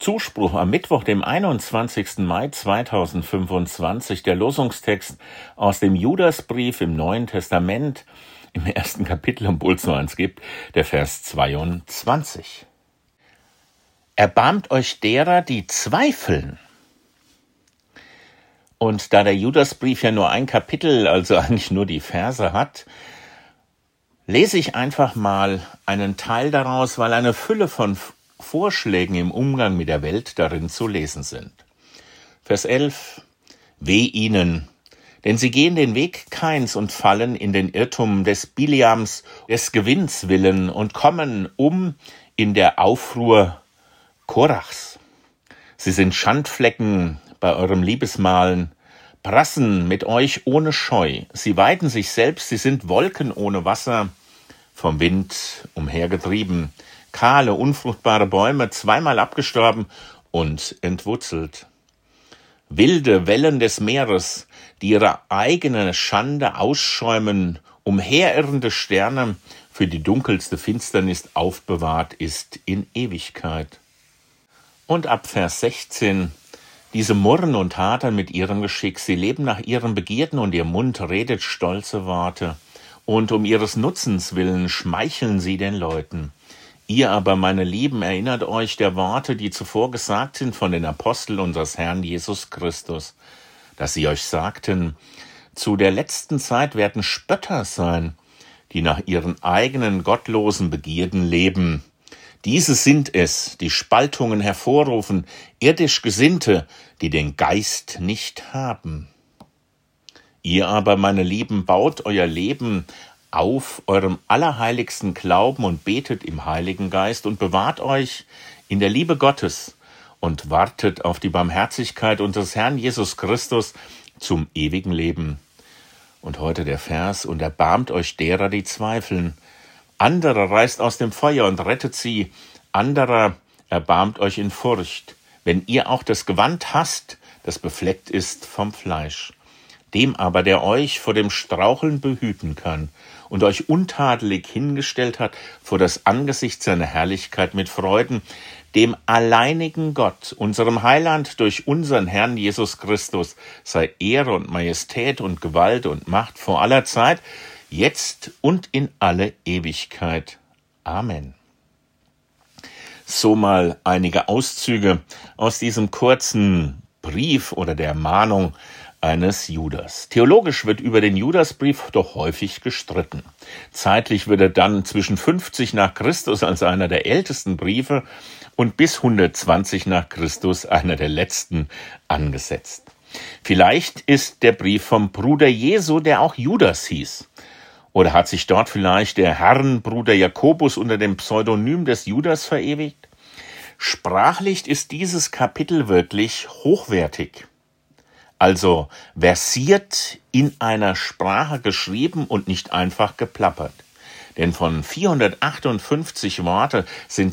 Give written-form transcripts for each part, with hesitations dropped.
Zuspruch am Mittwoch, dem 21. Mai 2025, der Losungstext aus dem Judasbrief im Neuen Testament, im ersten Kapitel, obwohl es nur eins gibt, der Vers 22. Erbarmt euch derer, die zweifeln. Und da der Judasbrief ja nur ein Kapitel, also eigentlich nur die Verse hat, lese ich einfach mal einen Teil daraus, weil eine Fülle von Vorschlägen im Umgang mit der Welt darin zu lesen sind. Vers 11. Weh ihnen, denn sie gehen den Weg Kains und fallen in den Irrtum des Biliams, des Gewinns willen und kommen um in der Aufruhr Korachs. Sie sind Schandflecken bei eurem Liebesmahlen, prassen mit euch ohne Scheu. Sie weiden sich selbst, sie sind Wolken ohne Wasser, vom Wind umhergetrieben. Kahle, unfruchtbare Bäume, zweimal abgestorben und entwurzelt. Wilde Wellen des Meeres, die ihre eigene Schande ausschäumen, umherirrende Sterne, für die dunkelste Finsternis aufbewahrt ist in Ewigkeit. Und ab Vers 16, diese murren und hadern mit ihrem Geschick, sie leben nach ihren Begierden und ihr Mund redet stolze Worte, und um ihres Nutzens willen schmeicheln sie den Leuten. Ihr aber, meine Lieben, erinnert euch der Worte, die zuvor gesagt sind von den Aposteln unseres Herrn Jesus Christus, dass sie euch sagten, zu der letzten Zeit werden Spötter sein, die nach ihren eigenen gottlosen Begierden leben. Diese sind es, die Spaltungen hervorrufen, irdisch Gesinnte, die den Geist nicht haben. Ihr aber, meine Lieben, baut euer Leben auf eurem allerheiligsten Glauben und betet im Heiligen Geist und bewahrt euch in der Liebe Gottes und wartet auf die Barmherzigkeit unseres Herrn Jesus Christus zum ewigen Leben. Und heute der Vers, und erbarmt euch derer, die zweifeln. Anderer reißt aus dem Feuer und rettet sie, anderer erbarmt euch in Furcht, wenn ihr auch das Gewand hasst, das befleckt ist vom Fleisch. Dem aber, der euch vor dem Straucheln behüten kann und euch untadelig hingestellt hat vor das Angesicht seiner Herrlichkeit mit Freuden, dem alleinigen Gott, unserem Heiland durch unseren Herrn Jesus Christus, sei Ehre und Majestät und Gewalt und Macht vor aller Zeit, jetzt und in alle Ewigkeit. Amen. So mal einige Auszüge aus diesem kurzen Brief oder der Ermahnung eines Judas. Theologisch wird über den Judasbrief doch häufig gestritten. Zeitlich wird er dann zwischen 50 nach Christus als einer der ältesten Briefe und bis 120 nach Christus einer der letzten angesetzt. Vielleicht ist der Brief vom Bruder Jesu, der auch Judas hieß. Oder hat sich dort vielleicht der Herrenbruder Jakobus unter dem Pseudonym des Judas verewigt? Sprachlich ist dieses Kapitel wirklich hochwertig. Also versiert in einer Sprache geschrieben und nicht einfach geplappert. Denn von 458 Worte sind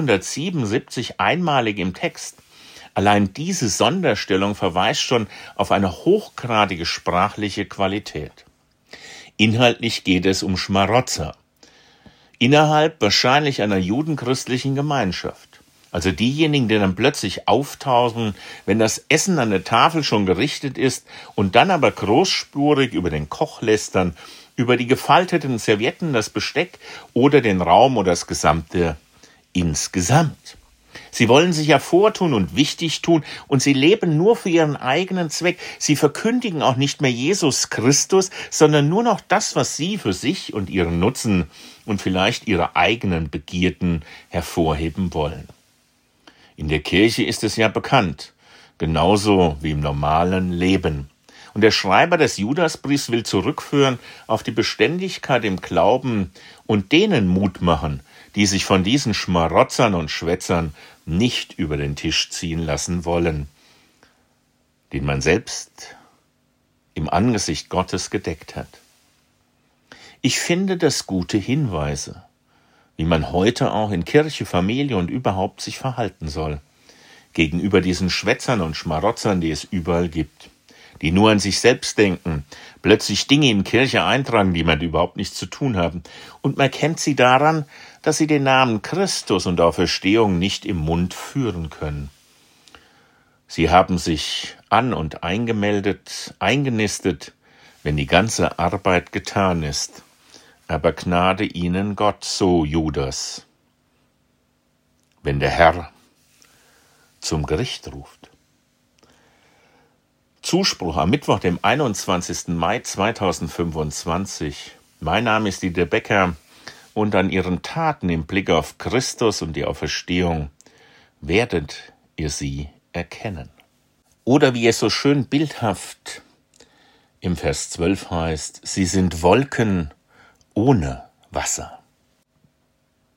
277 einmalig im Text. Allein diese Sonderstellung verweist schon auf eine hochgradige sprachliche Qualität. Inhaltlich geht es um Schmarotzer. Innerhalb wahrscheinlich einer judenchristlichen Gemeinschaft. Also diejenigen, die dann plötzlich auftauchen, wenn das Essen an der Tafel schon gerichtet ist und dann aber großspurig über den Koch lästern, über die gefalteten Servietten, das Besteck oder den Raum oder das Gesamte insgesamt. Sie wollen sich hervortun und wichtig tun und sie leben nur für ihren eigenen Zweck. Sie verkündigen auch nicht mehr Jesus Christus, sondern nur noch das, was sie für sich und ihren Nutzen und vielleicht ihre eigenen Begierden hervorheben wollen. In der Kirche ist es ja bekannt, genauso wie im normalen Leben. Und der Schreiber des Judasbriefs will zurückführen auf die Beständigkeit im Glauben und denen Mut machen, die sich von diesen Schmarotzern und Schwätzern nicht über den Tisch ziehen lassen wollen, den man selbst im Angesicht Gottes gedeckt hat. Ich finde das gute Hinweise, wie man heute auch in Kirche, Familie und überhaupt sich verhalten soll, gegenüber diesen Schwätzern und Schmarotzern, die es überall gibt, die nur an sich selbst denken, plötzlich Dinge in Kirche eintragen, die mit überhaupt nichts zu tun haben. Und man kennt sie daran, dass sie den Namen Christus und Auferstehung nicht im Mund führen können. Sie haben sich an- und eingenistet, wenn die ganze Arbeit getan ist. Aber gnade ihnen Gott, so Judas, wenn der Herr zum Gericht ruft. Zuspruch am Mittwoch, dem 21. Mai 2025. Mein Name ist Dieter Becker und an Ihren Taten im Blick auf Christus und die Auferstehung werdet ihr sie erkennen. Oder wie es so schön bildhaft im Vers 12 heißt, sie sind Wolken ohne Wasser.